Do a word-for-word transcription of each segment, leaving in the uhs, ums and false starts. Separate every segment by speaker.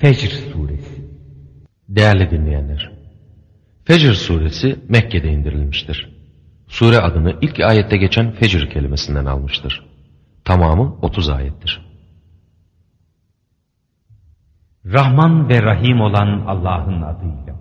Speaker 1: Fecr Suresi.
Speaker 2: Değerli dinleyenler, Fecr Suresi Mekke'de indirilmiştir. Sure adını ilk ayette geçen fecr kelimesinden almıştır. Tamamı otuz ayettir.
Speaker 1: Rahman ve Rahim olan Allah'ın adıyla.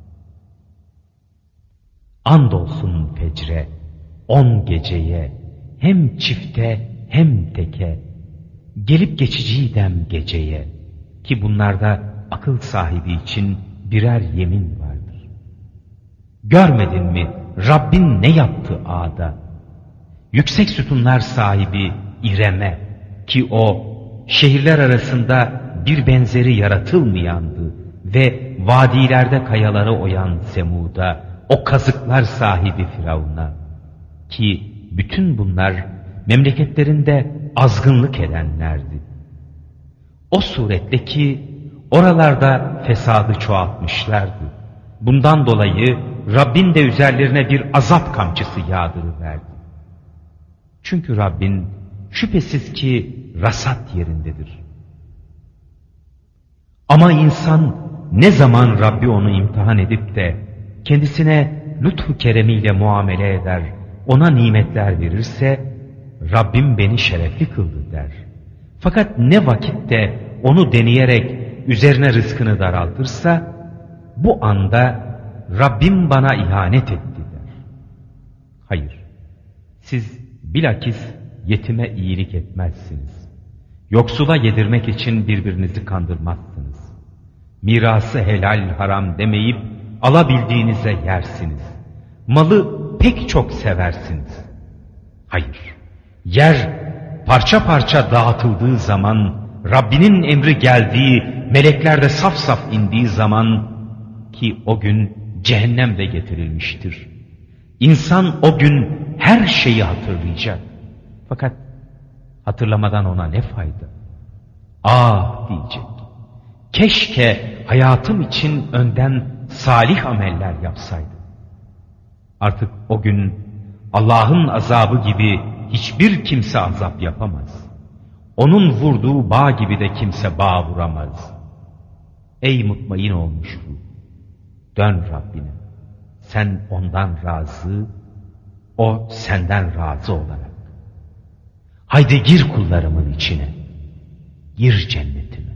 Speaker 1: Andolsun fecre, on geceye, hem çifte hem teke, gelip geçici dem geceye, ki bunlarda akıl sahibi için birer yemin vardır. Görmedin mi Rabbin ne yaptı Ad'a? Yüksek sütunlar sahibi İrem'e, ki o şehirler arasında bir benzeri yaratılmayandı ve vadilerde kayaları oyan Semud'a, o kazıklar sahibi Firavun'a, ki bütün bunlar memleketlerinde azgınlık edenlerdi. O suretle ki oralarda fesadı çoğaltmışlardı. Bundan dolayı Rabbin de üzerlerine bir azap kamçısı yağdırıverdi. Çünkü Rabbin şüphesiz ki rasat yerindedir. Ama insan ne zaman Rabbi onu imtihan edip de kendisine lütfu keremiyle muamele eder, ona nimetler verirse, Rabbim beni şerefli kıldı der. Fakat ne vakitte onu deneyerek üzerine rızkını daraltırsa, bu anda Rabbim bana ihanet etti der. Hayır, siz bilakis yetime iyilik etmezsiniz. Yoksula yedirmek için birbirinizi kandırmazsınız. Mirası helal haram demeyip alabildiğinize yersiniz. Malı pek çok seversiniz. Hayır, yer parça parça dağıtıldığı zaman, Rabbinin emri geldiği, melekler de saf saf indiği zaman, ki o gün cehennem de getirilmiştir. İnsan o gün her şeyi hatırlayacak. Fakat hatırlamadan ona ne fayda? Ah diyecek. Keşke hayatım için önden salih ameller yapsaydım. Artık o gün Allah'ın azabı gibi hiçbir kimse azap yapamaz. Onun vurduğu bağ gibi de kimse bağ vuramaz. Ey mutmain olmuş ruh, dön Rabbine. Sen ondan razı, o senden razı olarak. Haydi gir kullarımın içine, gir cennetim.